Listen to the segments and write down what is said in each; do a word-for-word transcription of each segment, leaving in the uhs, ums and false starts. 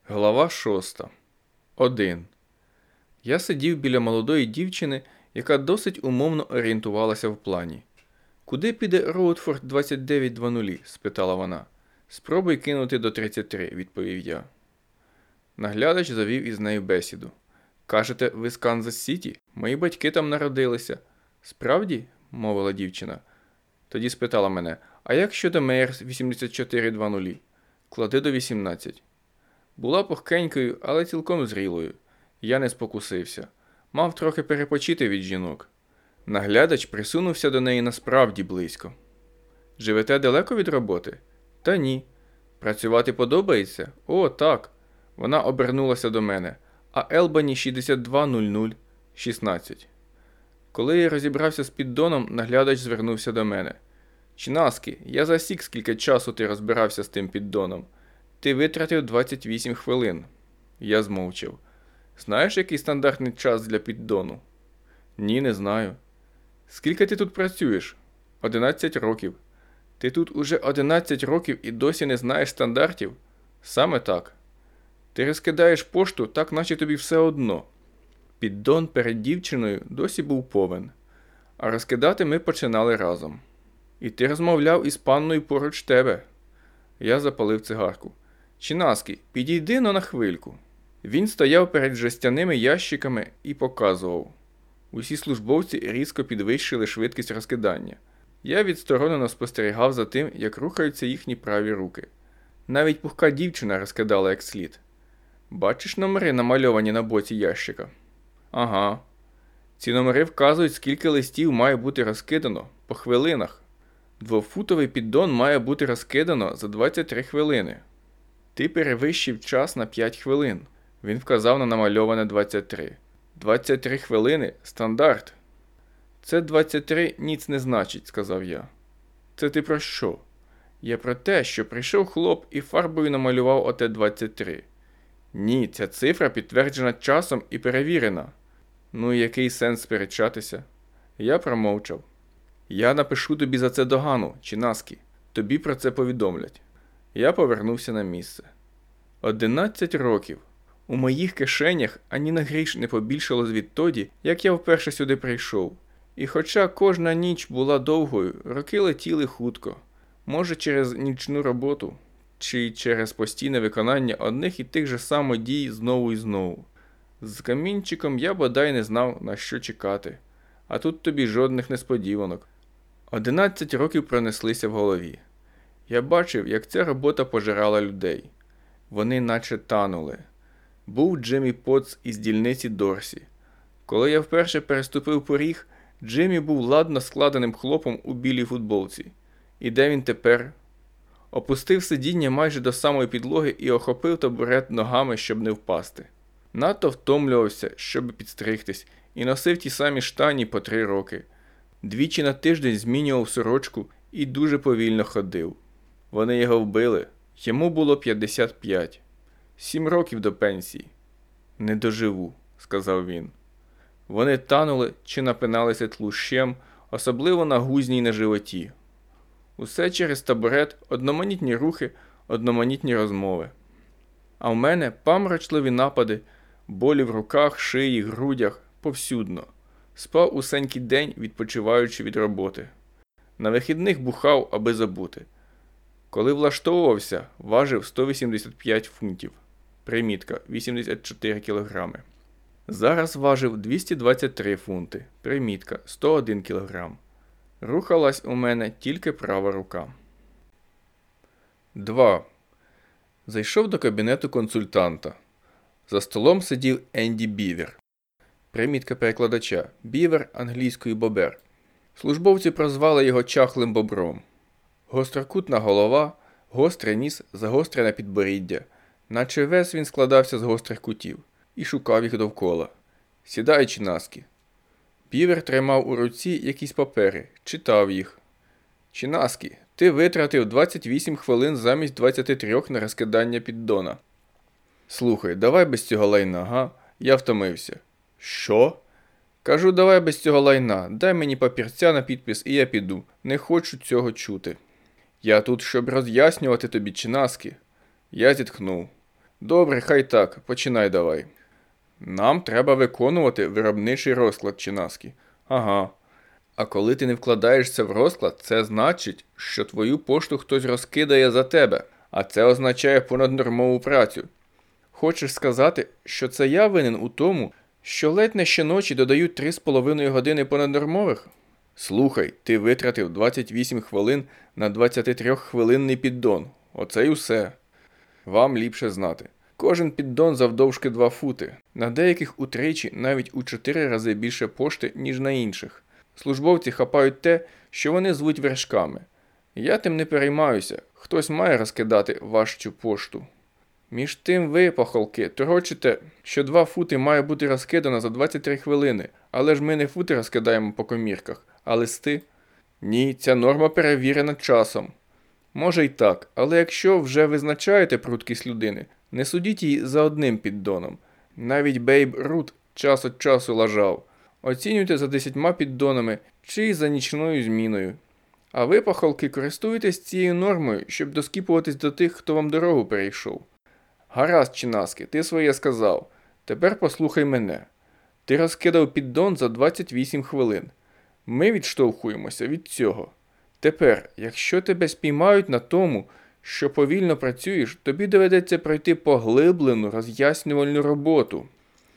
Глава шоста. один. Я сидів біля молодої дівчини, яка досить умовно орієнтувалася в плані. «Куди піде Роудфорд двадцять дев'ять двадцять?» – спитала вона. «Спробуй кинути до тридцять три», – відповів я. Наглядач завів із нею бесіду. «Кажете, ви з Канзас-Сіті? Мої батьки там народилися». «Справді?» – мовила дівчина. Тоді спитала мене, «А як щодо Мейерс вісімдесят чотири двадцять?» «Клади до вісімнадцять». Була пухкенькою, але цілком зрілою. Я не спокусився. Мав трохи перепочити від жінок. Наглядач присунувся до неї насправді близько. «Живете далеко від роботи?» «Та ні». «Працювати подобається?» «О, так». Вона обернулася до мене. «А Елбані шістдесят два нуль нуль шістнадцять». Коли я розібрався з піддоном, наглядач звернувся до мене. «Чинаски, я засік, скільки часу ти розбирався з тим піддоном. Ти витратив двадцять вісім хвилин». Я змовчав. «Знаєш, який стандартний час для піддону?» «Ні, не знаю». «Скільки ти тут працюєш?» «одинадцять років». «Ти тут уже одинадцять років і досі не знаєш стандартів?» «Саме так». «Ти розкидаєш пошту, так наче тобі все одно». Піддон перед дівчиною досі був повен. А розкидати ми починали разом. «І ти розмовляв із панною поруч тебе». Я запалив цигарку. «Чинаски, підійди но на хвильку». Він стояв перед жестяними ящиками і показував. Усі службовці різко підвищили швидкість розкидання. Я відсторонено спостерігав за тим, як рухаються їхні праві руки. Навіть пухка дівчина розкидала як слід. «Бачиш номери, намальовані на боці ящика?» «Ага». Ці номери вказують, скільки листів має бути розкидано по хвилинах. Двофутовий піддон має бути розкидано за двадцять три хвилини. Ти перевищив час на п'ять хвилин. Він вказав на намальоване двадцять три. двадцять три хвилини – стандарт. Це двадцять три ніц не значить, сказав я. Це ти про що? Я про те, що прийшов хлоп і фарбою намалював оте двадцять три. Ні, ця цифра підтверджена часом і перевірена. Ну і який сенс сперечатися? Я промовчав. Я напишу тобі за це догану, Чинаски. Тобі про це повідомлять. Я повернувся на місце. Одинадцять років. У моїх кишенях ані на гріш не побільшало звідтоді, як я вперше сюди прийшов. І хоча кожна ніч була довгою, роки летіли хутко. Може через нічну роботу, чи через постійне виконання одних і тих же самодій знову і знову. З камінчиком я бодай не знав, на що чекати. А тут тобі жодних несподіванок. Одинадцять років пронеслися в голові. Я бачив, як ця робота пожирала людей. Вони наче танули. Був Джиммі Потц із дільниці Дорсі. Коли я вперше переступив поріг, Джиммі був ладно складеним хлопом у білій футболці. І де він тепер? Опустив сидіння майже до самої підлоги і охопив табурет ногами, щоб не впасти. Надто втомлювався, щоб підстригтись, і носив ті самі штані по три роки. Двічі на тиждень змінював сорочку і дуже повільно ходив. Вони його вбили. Йому було п'ятдесят п'ять. Сім років до пенсії. «Не доживу», – сказав він. Вони танули чи напиналися тлущем, особливо на гузні й на животі. Усе через табурет, одноманітні рухи, одноманітні розмови. А в мене паморочливі напади, болі в руках, шиї, грудях, повсюдно. Спав усенький день, відпочиваючи від роботи. На вихідних бухав, аби забути. Коли влаштовувався, важив сто вісімдесят п'ять фунтів. Примітка – вісімдесят чотири кілограми. Зараз важив двісті двадцять три фунти. Примітка – сто один кілограм. Рухалась у мене тільки права рука. два. Зайшов до кабінету консультанта. За столом сидів Енді Бівер. Примітка перекладача. Бівер англійською бобер. Службовці прозвали його чахлим бобром. Гострокутна голова, гострий ніс, загострене підборіддя. Наче весь він складався з гострих кутів. І шукав їх довкола. «Сідай, Чинаски». Бівер тримав у руці якісь папери, читав їх. «Чинаски, ти витратив двадцять вісім хвилин замість двадцяти трьох на розкидання піддона». «Слухай, давай без цього лайна, га? Я втомився». «Що?» «Кажу, давай без цього лайна, дай мені папірця на підпис і я піду. Не хочу цього чути». «Я тут, щоб роз'яснювати тобі, Чинаски». Я зітхнув. Добре, хай так, починай давай. Нам треба виконувати виробничий розклад, Чинаскі. Ага. А коли ти не вкладаєшся в розклад, це значить, що твою пошту хтось розкидає за тебе, а це означає понаднормову працю. Хочеш сказати, що це я винен у тому, що ледь не щоночі додають три з половиною години понаднормових? Слухай, ти витратив двадцять вісім хвилин на двадцятитрьоххвилинний піддон. Оце й усе. Вам ліпше знати. Кожен піддон завдовжки два фути. На деяких утричі, навіть у чотири рази більше пошти, ніж на інших. Службовці хапають те, що вони звуть вершками. Я тим не переймаюся. Хтось має розкидати важчу пошту. Між тим ви, пахолки, торочите, що два фути має бути розкидано за двадцять три хвилини, але ж ми не фути розкидаємо по комірках, а листи. Ні, ця норма перевірена часом. Може й так, але якщо вже визначаєте пруткість людини, не судіть її за одним піддоном. Навіть Бейб Рут час від часу лажав. Оцінюйте за десятьма піддонами чи за нічною зміною. А ви, пахолки, користуєтесь цією нормою, щоб доскіпуватись до тих, хто вам дорогу перейшов. Гаразд, Чинаскі, ти своє сказав. Тепер послухай мене. Ти розкидав піддон за двадцять вісім хвилин. Ми відштовхуємося від цього. Тепер, якщо тебе спіймають на тому, що повільно працюєш, тобі доведеться пройти поглиблену роз'яснювальну роботу.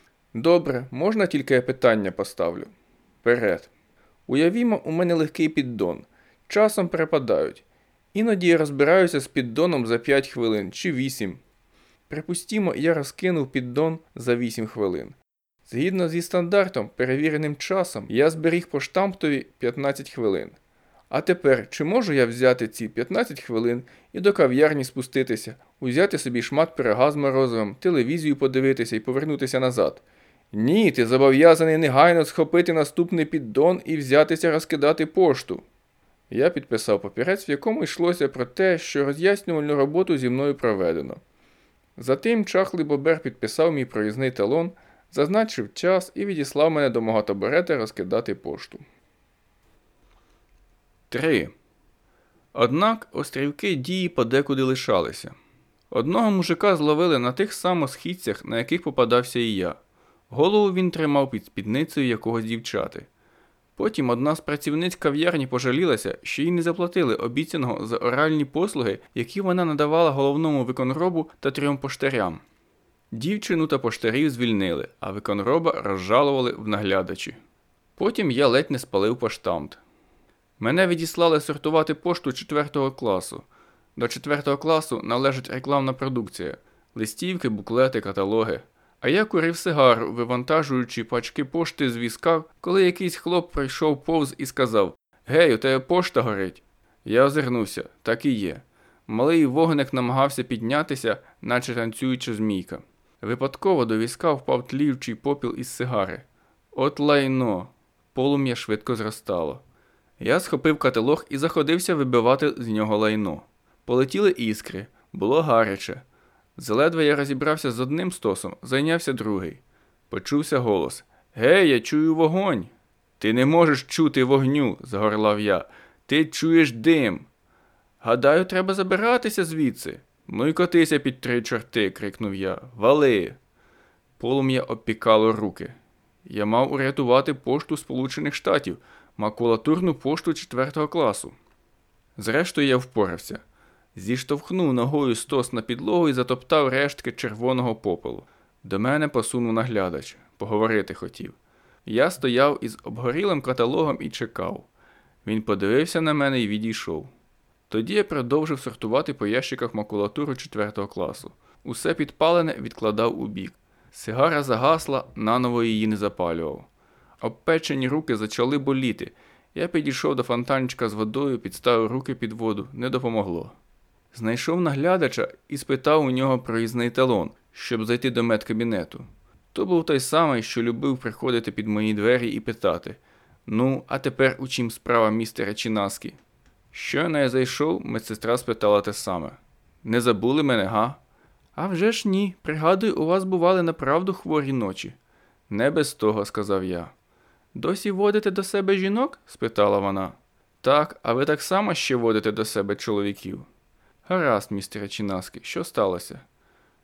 Добре, можна тільки я питання поставлю? Вперед. Уявімо, у мене легкий піддон. Часом перепадають. Іноді я розбираюся з піддоном за п'ять хвилин чи вісім. Припустімо, я розкинув піддон за вісім хвилин. Згідно зі стандартом, перевіреним часом, я зберіг по штамптові п'ятнадцять хвилин. А тепер, чи можу я взяти ці п'ятнадцять хвилин і до кав'ярні спуститися, узяти собі шмат пирога з морозивом, телевізію подивитися і повернутися назад? Ні, ти зобов'язаний негайно схопити наступний піддон і взятися розкидати пошту. Я підписав папірець, в якому йшлося про те, що роз'яснювальну роботу зі мною проведено. Затим чахлий бобер підписав мій проїзний талон, зазначив час і відіслав мене до мого табурета розкидати пошту. три. Однак острівки дії подекуди лишалися. Одного мужика зловили на тих самих східцях, на яких попадався і я. Голову він тримав під спідницею якогось дівчати. Потім одна з працівниць кав'ярні пожалілася, що їй не заплатили обіцяного за оральні послуги, які вона надавала головному виконробу та трьом поштарям. Дівчину та поштарів звільнили, а виконроба розжалували в наглядачі. Потім я ледь не спалив поштамт. Мене відіслали сортувати пошту четвертого класу. До четвертого класу належить рекламна продукція – листівки, буклети, каталоги. А я курив сигару, вивантажуючи пачки пошти з візка, коли якийсь хлоп пройшов повз і сказав: «Гей, у тебе пошта горить». Я озирнувся, так і є. Малий вогник намагався піднятися, наче танцююча змійка. Випадково до візка впав тліючий попіл із сигари. От лайно! Полум'я швидко зростало. Я схопив каталог і заходився вибивати з нього лайно. Полетіли іскри, було гаряче. Заледве я розібрався з одним стосом, зайнявся другий. Почувся голос: «Гей, я чую вогонь!» «Ти не можеш чути вогню!» – загорлав я. «Ти чуєш дим!» «Гадаю, треба забиратися звідси!» «Ну й котися під три чорти!» – крикнув я. «Вали!» Полум'я обпікало руки. Я мав урятувати пошту Сполучених Штатів, макулатурну пошту четвертого класу. Зрештою я впорався. Зіштовхнув ногою стос на підлогу і затоптав рештки червоного попелу. До мене посунув наглядач. Поговорити хотів. Я стояв із обгорілим каталогом і чекав. Він подивився на мене і відійшов. Тоді я продовжив сортувати по ящиках макулатуру четвертого класу. Усе підпалене відкладав у бік. Сигара загасла, наново її не запалював. Обпечені руки почали боліти. Я підійшов до фонтанчика з водою, підставив руки під воду. Не допомогло. Знайшов наглядача і спитав у нього проїзний талон, щоб зайти до медкабінету. То був той самий, що любив приходити під мої двері і питати: «Ну, а тепер у чим справа, містере Чинаскі?» Щойно я зайшов, медсестра спитала те саме. «Не забули мене, га?» «А вже ж ні. Пригадую, у вас бували направду хворі ночі». «Не без того», – сказав я. «Досі водите до себе жінок?» – спитала вона. «Так, а ви так само ще водите до себе чоловіків?» «Гаразд, містере Чинаскі, що сталося?»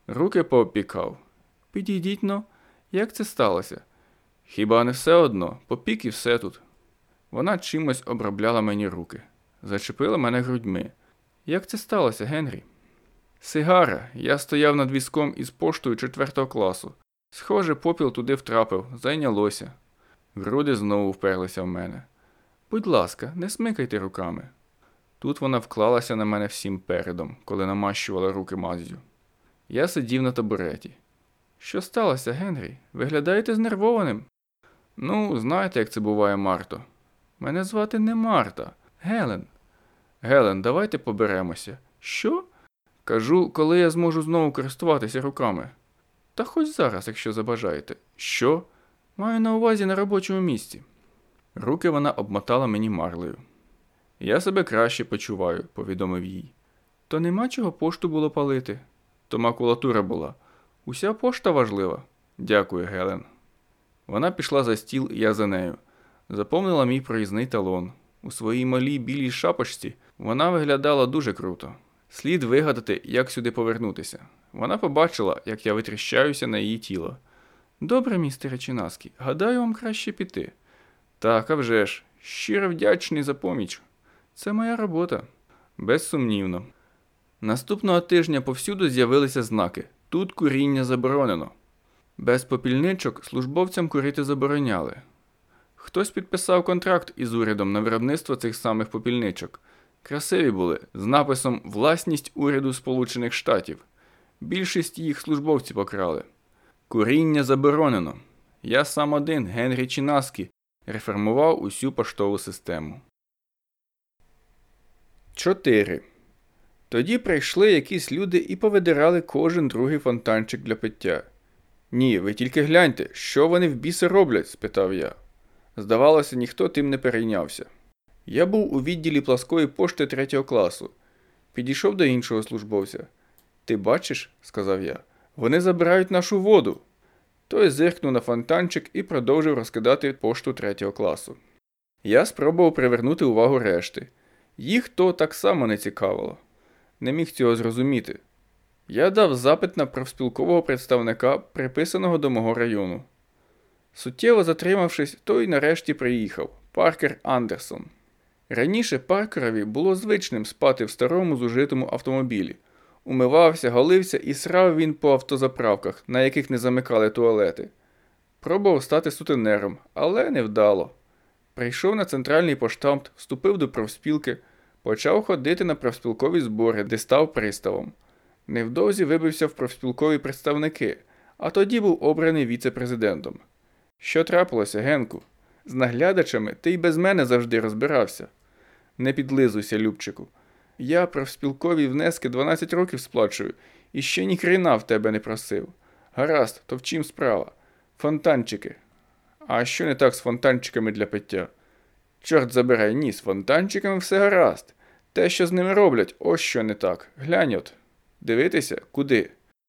Руки поопікав. Підійдіть но, як це сталося? Хіба не все одно, попік і все тут. Вона чимось обробляла мені руки. Зачепила мене грудьми. Як це сталося, Генрі? Сигара. Я стояв над візком із поштою четвертого класу. Схоже, попіл туди втрапив, зайнялося. Груди знову вперлися в мене. Будь ласка, не смикайте руками. Тут вона вклалася на мене всім передом, коли намащувала руки маззю. Я сидів на табуреті. Що сталося, Генрі? Виглядаєте знервованим? Ну, знаєте, як це буває, Марто. Мене звати не Марта. Гелен. Гелен, давайте поберемося. Що? Кажу, коли я зможу знову користуватися руками. Та хоч зараз, якщо забажаєте. Що? Маю на увазі на робочому місці. Руки вона обмотала мені марлею. Я себе краще почуваю, повідомив їй. То нема чого пошту було палити. То макулатура була. Уся пошта важлива. Дякую, Гелен. Вона пішла за стіл, і я за нею. Заповнила мій проїзний талон. У своїй малій білій шапочці вона виглядала дуже круто. Слід вигадати, як сюди повернутися. Вона побачила, як я витріщаюся на її тіло. Добре, містере Чинаскі, гадаю, вам краще піти. Так, а вже ж. Щиро вдячний за поміч. Це моя робота. Безсумнівно. Наступного тижня повсюду з'явилися знаки. Тут куріння заборонено. Без попільничок службовцям курити забороняли. Хтось підписав контракт із урядом на виробництво цих самих попільничок. Красиві були, з написом «Власність уряду Сполучених Штатів». Більшість їх службовці покрали. Куріння заборонено. Я сам один, Генрі Чинаскі, реформував усю поштову систему. чотири. Тоді прийшли якісь люди і повидирали кожен другий фонтанчик для пиття. «Ні, ви тільки гляньте, що вони в біси роблять?» – спитав я. Здавалося, ніхто тим не перейнявся. Я був у відділі пласкої пошти третього класу. Підійшов до іншого службовця. «Ти бачиш?» – сказав я. «Вони забирають нашу воду!» Той зиркнув на фонтанчик і продовжив розкидати пошту третього класу. Я спробував привернути увагу решти. Їх то так само не цікавило. Не міг цього зрозуміти. Я дав запит на профспілкового представника, приписаного до мого району. Суттєво затримавшись, той нарешті приїхав – Паркер Андерсон. Раніше Паркерові було звичним спати в старому зужитому автомобілі. Умивався, голився і срав він по автозаправках, на яких не замикали туалети. Пробував стати сутенером, але невдало. Прийшов на центральний поштамт, вступив до профспілки, почав ходити на профспілкові збори, де став приставом. Невдовзі вибився в профспілкові представники, а тоді був обраний віце-президентом. Що трапилося, Генку? З наглядачами ти й без мене завжди розбирався. Не підлизуйся, Любчику. Я профспілкові внески дванадцять років сплачую і ще ні хрена в тебе не просив. Гаразд, то в чим справа? Фонтанчики. А що не так з фонтанчиками для пиття? Чорт забирай, ні, з фонтанчиками все гаразд. Те, що з ними роблять, ось що не так. Глянь от. Дивитися? Куди?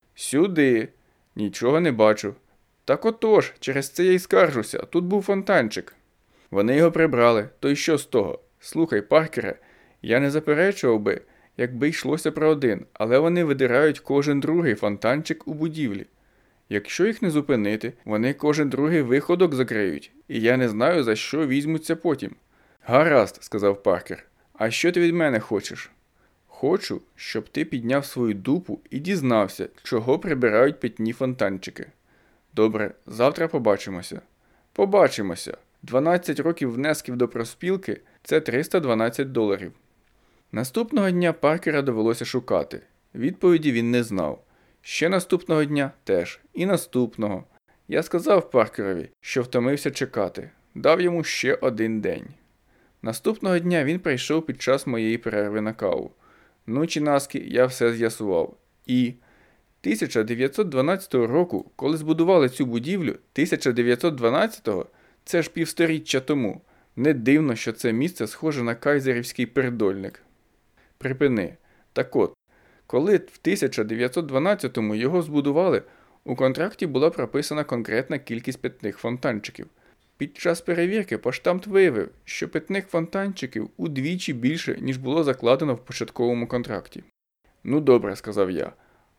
Сюди. Нічого не бачу. Так отож, через це я й скаржуся, тут був фонтанчик. Вони його прибрали, то й що з того? Слухай, Паркере, я не заперечував би, якби йшлося про один, але вони видирають кожен другий фонтанчик у будівлі. Якщо їх не зупинити, вони кожен другий виходок закриють, і я не знаю, за що візьмуться потім. Гаразд, сказав Паркер, а що ти від мене хочеш? Хочу, щоб ти підняв свою дупу і дізнався, чого прибирають питні фонтанчики. Добре, завтра побачимося. Побачимося. дванадцять років внесків до профспілки – це триста дванадцять доларів. Наступного дня Паркера довелося шукати. Відповіді він не знав. Ще наступного дня теж. І наступного. Я сказав Паркерові, що втомився чекати. Дав йому ще один день. Наступного дня він прийшов під час моєї перерви на каву. Ну, Чинаскі, я все з'ясував. І тисяча дев'ятсот дванадцятого року, коли збудували цю будівлю, тисяча дев'ятсот дванадцятого, це ж півсторіччя тому, не дивно, що це місце схоже на кайзерівський передольник. Припини. Так от, коли в тисяча дев'ятсот дванадцятому його збудували, у контракті була прописана конкретна кількість питних фонтанчиків. Під час перевірки поштамт виявив, що питних фонтанчиків удвічі більше, ніж було закладено в початковому контракті. «Ну добре», – сказав я, –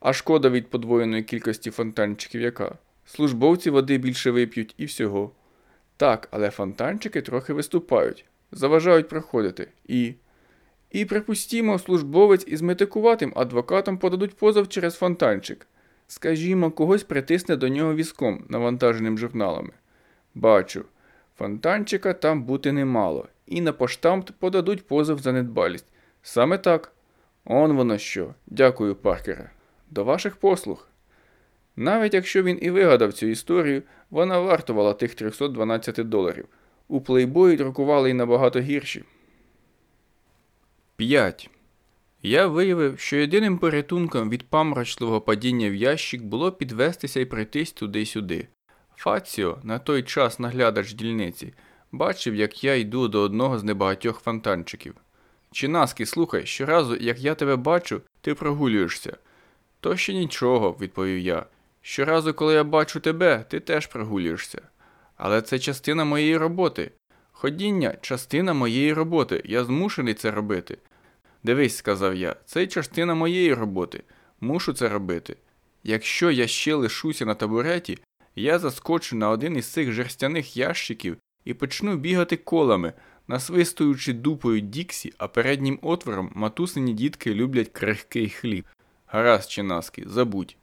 А шкода від подвоєної кількості фонтанчиків яка? Службовці води більше вип'ють і всього. Так, але фонтанчики трохи виступають, заважають проходити. І... І, припустімо, службовець із метикуватим адвокатом подадуть позов через фонтанчик. Скажімо, когось притисне до нього візком, навантаженим журналами. Бачу, фонтанчика там бути немало, і на поштамт подадуть позов за недбалість. Саме так. Он воно що. Дякую, Паркере. До ваших послуг. Навіть якщо він і вигадав цю історію, вона вартувала тих триста дванадцять доларів. У плейбої друкували й набагато гірші. п'ять. Я виявив, що єдиним порятунком від паморочливого падіння в ящик було підвестися і пройтись туди-сюди. Фаціо, на той час наглядач дільниці, бачив, як я йду до одного з небагатьох фонтанчиків. «Чинаски, слухай, щоразу, як я тебе бачу, ти прогулюєшся». «То ще нічого», – відповів я. «Щоразу, коли я бачу тебе, ти теж прогулюєшся. Але це частина моєї роботи. Ходіння – частина моєї роботи, я змушений це робити». «Дивись», – сказав я, – «це й частина моєї роботи. Мушу це робити. Якщо я ще лишуся на табуреті, я заскочу на один із цих жерстяних ящиків і почну бігати колами, насвистуючи дупою Діксі, а переднім отвором матусині дітки люблять крихкий хліб. Гаразд, Чинаски, забудь».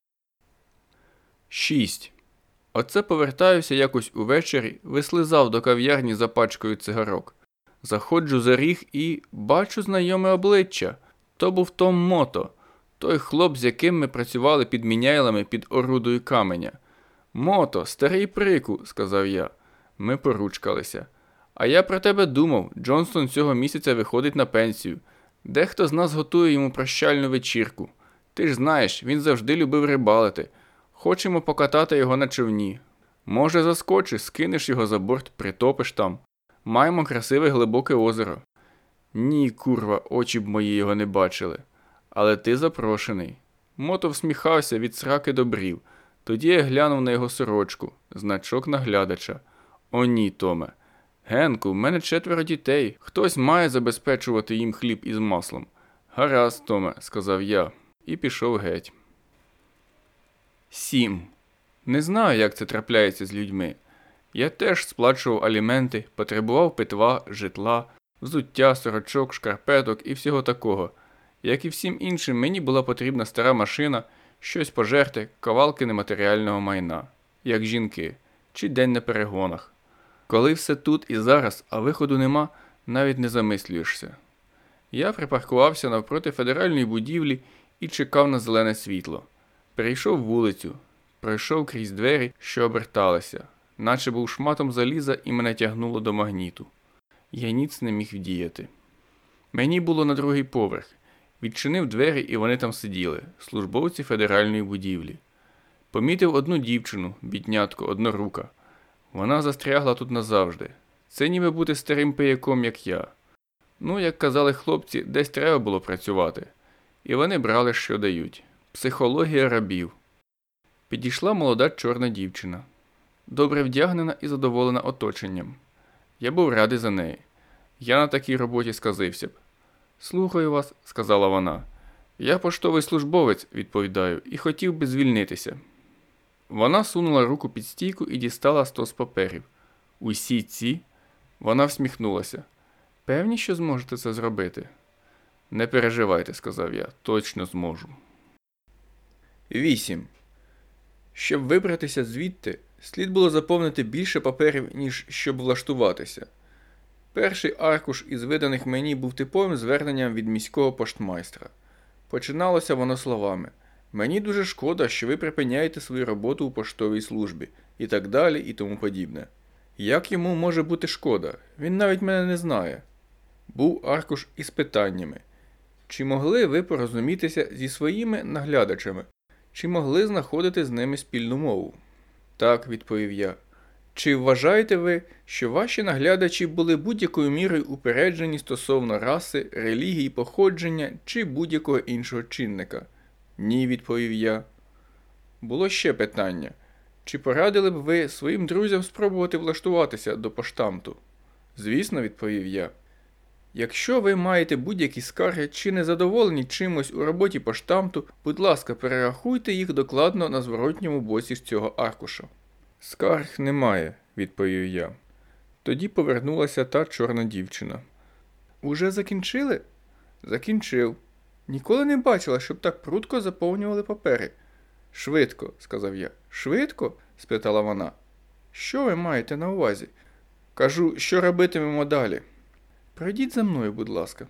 шість. Оце повертаюся якось увечері, вислизав до кав'ярні за пачкою цигарок. Заходжу за ріг і бачу знайоме обличчя. То був Том Мото, той хлоп, з яким ми працювали під міняйлами під орудою каменя. «Мото, старий прику», – сказав я. Ми поручкалися. «А я про тебе думав, Джонстон цього місяця виходить на пенсію. Дехто з нас готує йому прощальну вечірку. Ти ж знаєш, він завжди любив рибалити. Хочемо покатати його на човні. Може, заскочиш, скинеш його за борт, притопиш там. Маємо красиве глибоке озеро». «Ні, курва, очі б мої його не бачили. Але ти запрошений». Мото всміхався від сраки до брів. Тоді я глянув на його сорочку, значок наглядача. «О ні, Томе. Генку, в мене четверо дітей. Хтось має забезпечувати їм хліб із маслом». «Гаразд, Томе», – сказав я, і пішов геть. сім. Не знаю, як це трапляється з людьми. Я теж сплачував аліменти, потребував питва, житла, взуття, сорочок, шкарпеток і всього такого. Як і всім іншим, мені була потрібна стара машина, щось пожерти, кавалки нематеріального майна, як жінки, чи день на перегонах. Коли все тут і зараз, а виходу нема, навіть не замислюєшся. Я припаркувався навпроти федеральної будівлі і чекав на зелене світло. Перейшов вулицю, пройшов крізь двері, що оберталися, наче був шматом заліза і мене тягнуло до магніту. Я ніц не міг вдіяти. Мені було на другий поверх. Відчинив двері, і вони там сиділи, службовці федеральної будівлі. Помітив одну дівчину, біднятку, однорука. Вона застрягла тут назавжди. Це ніби бути старим пияком, як я. Ну, як казали хлопці, десь треба було працювати. І вони брали, що дають. Психологія рабів. Підійшла молода чорна дівчина. Добре вдягнена і задоволена оточенням. Я був радий за неї. Я на такій роботі сказився б. «Слухаю вас», – сказала вона. «Я поштовий службовець», – відповідаю, – «і хотів би звільнитися». Вона сунула руку під стійку і дістала стос паперів. «Усі ці?» Вона всміхнулася. «Певні, що зможете це зробити?» «Не переживайте», – сказав я, – «точно зможу». вісім. Щоб вибратися звідти, слід було заповнити більше паперів, ніж щоб влаштуватися. Перший аркуш із виданих мені був типовим зверненням від міського поштмайстра. Починалося воно словами: «Мені дуже шкода, що ви припиняєте свою роботу у поштовій службі» і так далі і тому подібне. Як йому може бути шкода? Він навіть мене не знає. Був аркуш із питаннями. Чи могли ви порозумітися зі своїми наглядачами? Чи могли знаходити з ними спільну мову? Так, відповів я. Чи вважаєте ви, що ваші наглядачі були будь-якою мірою упереджені стосовно раси, релігії, походження чи будь-якого іншого чинника? Ні, відповів я. Було ще питання. Чи порадили б ви своїм друзям спробувати влаштуватися до поштамту? Звісно, відповів я. Якщо ви маєте будь-які скарги чи незадоволені чимось у роботі поштамту, будь ласка, перерахуйте їх докладно на зворотньому боці з цього аркуша. Скарг немає, відповів я. Тоді повернулася та чорна дівчина. Уже закінчили? Закінчив. Ніколи не бачила, щоб так прудко заповнювали папери. Швидко, сказав я. Швидко? Спитала вона. Що ви маєте на увазі? Кажу, що робитимемо далі. Пройдіть за мною, будь ласка.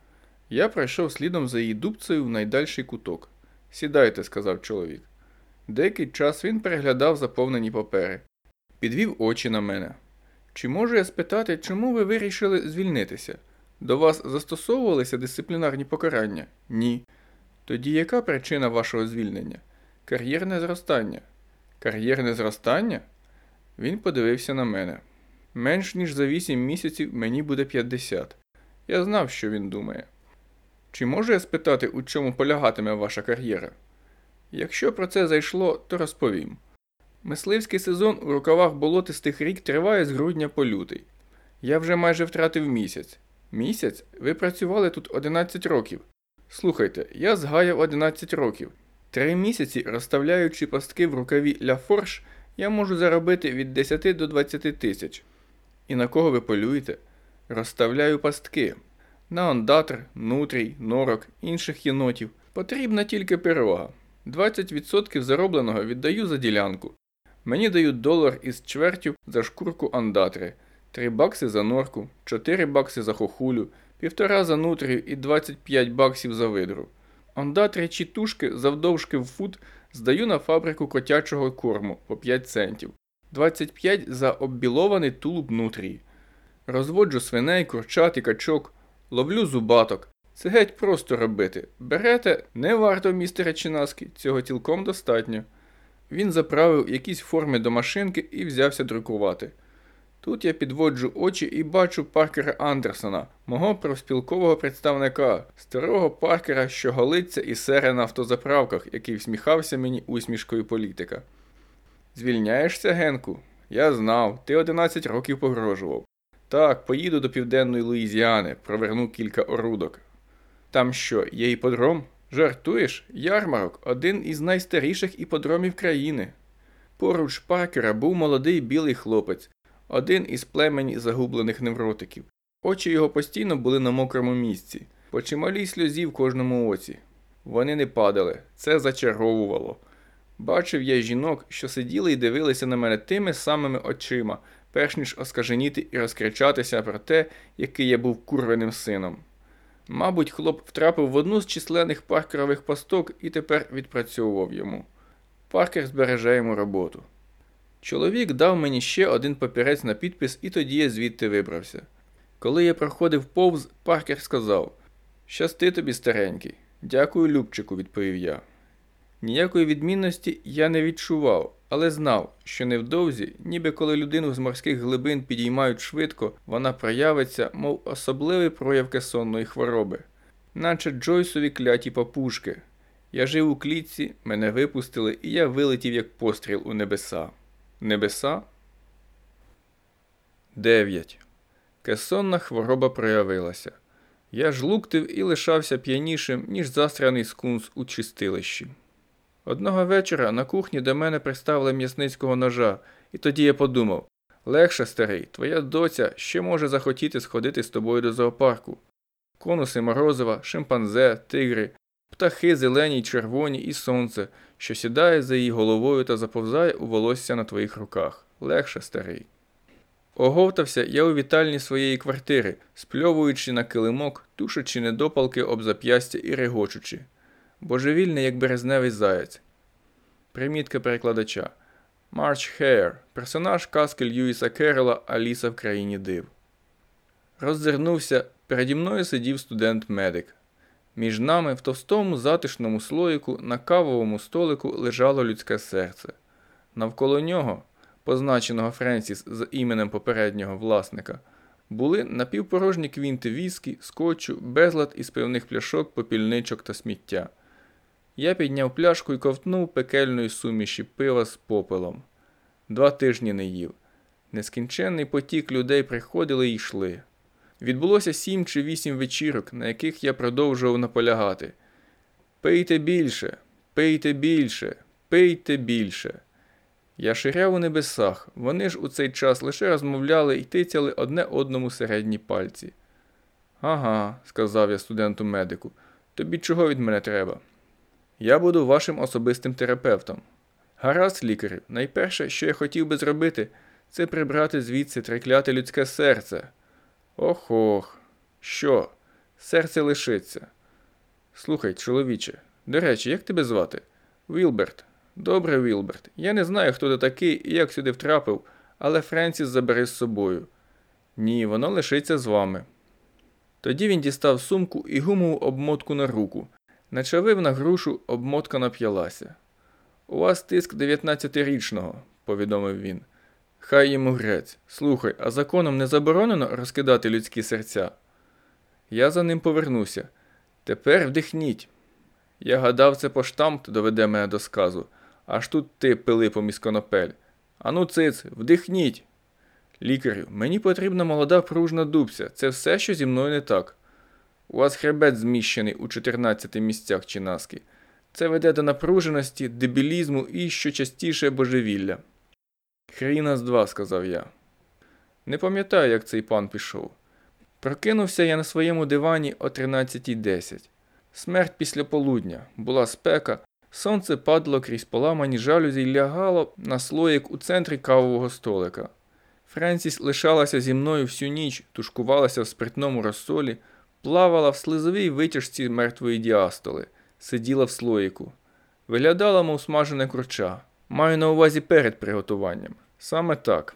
Я пройшов слідом за її дубцею в найдальший куток. Сідайте, сказав чоловік. Деякий час він переглядав заповнені папери. Підвів очі на мене. Чи можу я спитати, чому ви вирішили звільнитися? До вас застосовувалися дисциплінарні покарання? Ні. Тоді яка причина вашого звільнення? Кар'єрне зростання. Кар'єрне зростання? Він подивився на мене. Менш ніж за вісім місяців мені буде п'ятдесят. Я знав, що він думає. Чи можу я спитати, у чому полягатиме ваша кар'єра? Якщо про це зайшло, то розповім. Мисливський сезон у рукавах болотистих рік триває з грудня по лютий. Я вже майже втратив місяць. Місяць? Ви працювали тут одинадцять років. Слухайте, я згаяв одинадцять років. Три місяці, розставляючи пастки в рукаві Ля Форш, я можу заробити від десяти до двадцяти тисяч. І на кого ви полюєте? Розставляю пастки. На ондатр, нутрій, норок, інших єнотів. Потрібна тільки пирога. двадцять відсотків заробленого віддаю за ділянку. Мені дають долар із чвертю за шкурку ондатри, три бакси за норку, чотири бакси за хохулю, півтора за нутрію і двадцять п'ять баксів за видру. Ондатри чи тушки завдовжки в фут здаю на фабрику котячого корму по п'ять центів. двадцять п'ять за оббілований тулуб нутрії. Розводжу свиней, курчат і качок, ловлю зубаток. Це геть просто робити. Берете? Не варто, містере Чинаски, цього цілком достатньо. Він заправив якісь форми до машинки і взявся друкувати. Тут я підводжу очі і бачу Паркера Андерсона, мого профспілкового представника, старого Паркера, що голиться і сере на автозаправках, який всміхався мені усмішкою політика. Звільняєшся, Генку? Я знав, ти одинадцять років погрожував. Так, поїду до Південної Луїзіани, проверну кілька орудок. Там що, є іподром? Жартуєш? Ярмарок – один із найстаріших іподромів країни. Поруч Паркера був молодий білий хлопець, один із племені загублених невротиків. Очі його постійно були на мокрому місці, по чималій сльозі в кожному оці. Вони не падали, це зачаровувало. Бачив я жінок, що сиділи і дивилися на мене тими самими очима, перш ніж оскаженіти і розкричатися про те, який я був курвеним сином. Мабуть, хлоп втрапив в одну з численних паркерових пасток і тепер відпрацьовував йому. Паркер збереже йому роботу. Чоловік дав мені ще один папірець на підпис, і тоді я звідти вибрався. Коли я проходив повз, Паркер сказав: «Щасти тобі, старенький». «Дякую, Любчику», – відповів я. Ніякої відмінності я не відчував, але знав, що невдовзі, ніби коли людину з морських глибин підіймають швидко, вона проявиться, мов особливий прояв кесонної хвороби. Наче Джойсові кляті папушки. Я жив у клітці, мене випустили, і я вилетів як постріл у небеса. Небеса? дев'ять. Кесонна хвороба проявилася. Я жлуктив і лишався п'янішим, ніж засраний скунс у чистилищі. Одного вечора на кухні до мене приставили м'ясницького ножа, і тоді я подумав: легше, старий, твоя доця ще може захотіти сходити з тобою до зоопарку. Конуси морозива, шимпанзе, тигри, птахи зелені й червоні і сонце, що сідає за її головою та заповзає у волосся на твоїх руках. Легше, старий. Оговтався я у вітальні своєї квартири, спльовуючи на килимок, тушачи недопалки об зап'ястя і регочучи. Божевільний, як березневий заяць. Примітка перекладача. Марч Хейр. Персонаж казки Льюіса Керрола «Аліса в країні див». Роззирнувся, переді мною сидів студент-медик. Між нами в товстому затишному слоїку на кавовому столику лежало людське серце. Навколо нього, позначеного Френсіс з іменем попереднього власника, були напівпорожні квінти віскі, скотчу, безлад із пивних пляшок, попільничок та сміття. Я підняв пляшку і ковтнув пекельної суміші пива з попелом. Два тижні не їв. Нескінченний потік людей приходили й йшли. Відбулося сім чи вісім вечірок, на яких я продовжував наполягати. Пийте більше, пийте більше, пийте більше. Я ширяв у небесах, вони ж у цей час лише розмовляли і тицяли одне одному середні пальці. «Ага», – сказав я студенту-медику, – «тобі чого від мене треба?» «Я буду вашим особистим терапевтом». «Гаразд, лікарю, найперше, що я хотів би зробити, це прибрати звідси трекляте людське серце». «Ох-ох, що? Серце лишиться». «Слухай, чоловіче, до речі, як тебе звати?» «Вілберт». «Добре, Вілберт, я не знаю, хто ти такий і як сюди втрапив, але Френсіс забери з собою». «Ні, воно лишиться з вами». Тоді він дістав сумку і гумову обмотку на руку. Начавив на грушу, обмотка нап'ялася. «У вас тиск дев'ятнадцятирічного», – повідомив він. «Хай йому грець. Слухай, а законом не заборонено розкидати людські серця?» Я за ним повернуся. «Тепер вдихніть». Я гадав, це поштамт доведе мене до сказу. Аж тут ти, Пилипом із Конопель. «Ану, циц, вдихніть!» «Лікарю, мені потрібна молода пружна дубця. Це все, що зі мною не так. У вас хребет зміщений у чотирнадцяти місцях чи наски. Це веде до напруженості, дебілізму і, що частіше, божевілля». «Хріна з два», – сказав я. Не пам'ятаю, як цей пан пішов. Прокинувся я на своєму дивані о тринадцятій десять. Смерть після полудня, була спека, сонце падало крізь поламані жалюзі й лягало на слоїк у центрі кавового столика. Френсіс лишалася зі мною всю ніч, тушкувалася в спиртному розсолі, плавала в слизовій витяжці мертвої діастоли, сиділа в слоїку. Виглядала, мов смажене курча. Маю на увазі перед приготуванням. Саме так.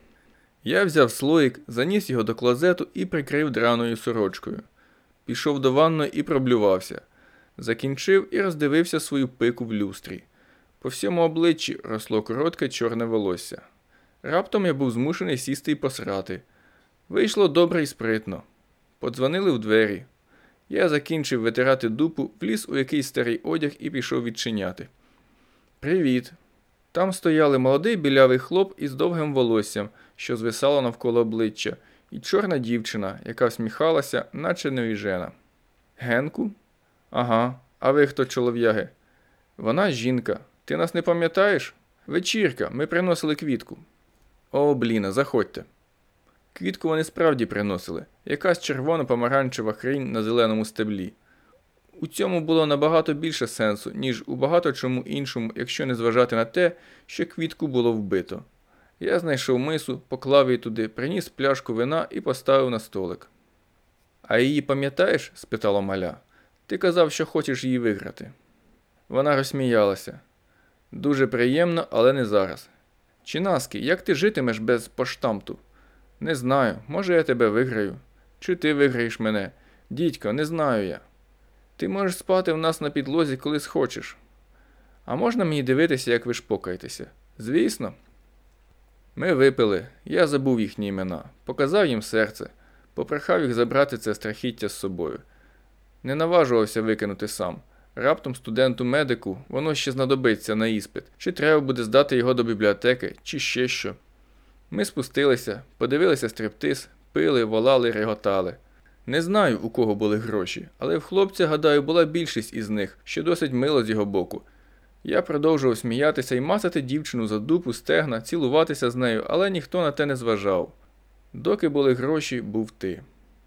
Я взяв слоїк, заніс його до клозету і прикрив драною сорочкою. Пішов до ванної і проблювався. Закінчив і роздивився свою пику в люстрі. По всьому обличчі росло коротке чорне волосся. Раптом я був змушений сісти і посрати. Вийшло добре і спритно. Подзвонили в двері. Я закінчив витирати дупу, вліз у якийсь старий одяг і пішов відчиняти. «Привіт». Там стояли молодий білявий хлоп із довгим волоссям, що звисало навколо обличчя, і чорна дівчина, яка всміхалася, наче невіжена. «Генку?» «Ага. А ви хто, чолов'яги?» «Вона жінка. Ти нас не пам'ятаєш? Вечірка. Ми приносили квітку». «О, бліна, заходьте». Квітку вони справді приносили. Якась червоно-помаранчева хрінь на зеленому стеблі. У цьому було набагато більше сенсу, ніж у багато чому іншому, якщо не зважати на те, що квітку було вбито. Я знайшов мису, поклав її туди, приніс пляшку вина і поставив на столик. «А її пам'ятаєш?» – спитала маля. «Ти казав, що хочеш її виграти». Вона розсміялася. «Дуже приємно, але не зараз». «Чинаски, як ти житимеш без поштамту?» «Не знаю, може я тебе виграю. Чи ти виграєш мене? Дідько, не знаю я». «Ти можеш спати в нас на підлозі, коли схочеш». «А можна мені дивитися, як ви шпокаєтеся?» «Звісно». Ми випили, я забув їхні імена, показав їм серце, попрохав їх забрати це страхіття з собою. Не наважувався викинути сам. Раптом студенту-медику воно ще знадобиться на іспит, чи треба буде здати його до бібліотеки, чи ще що. Ми спустилися, подивилися стриптиз, пили, волали, реготали. Не знаю, у кого були гроші, але в хлопця, гадаю, була більшість із них, що досить мило з його боку. Я продовжував сміятися і мацати дівчину за дупу, стегна, цілуватися з нею, але ніхто на те не зважав. Доки були гроші, був ти.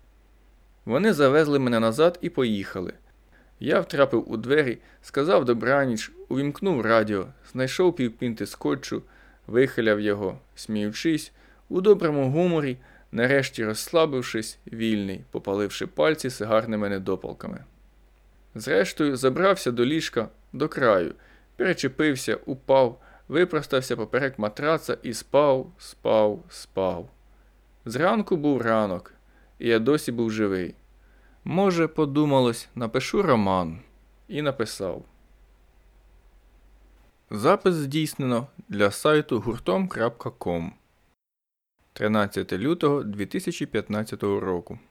Вони завезли мене назад і поїхали. Я втрапив у двері, сказав добраніч, увімкнув радіо, знайшов півпінти скотчу, вихиляв його, сміючись, у доброму гуморі, нарешті розслабившись, вільний, попаливши пальці сигарними недопалками. Зрештою, забрався до ліжка, до краю, перечепився, упав, випростався поперек матраца і спав, спав, спав. Зранку був ранок, і я досі був живий. Може, подумалось, напишу роман. І написав. Запис здійснено для сайту гуртом крапка ком. тринадцяте лютого дві тисячі п'ятнадцятого року.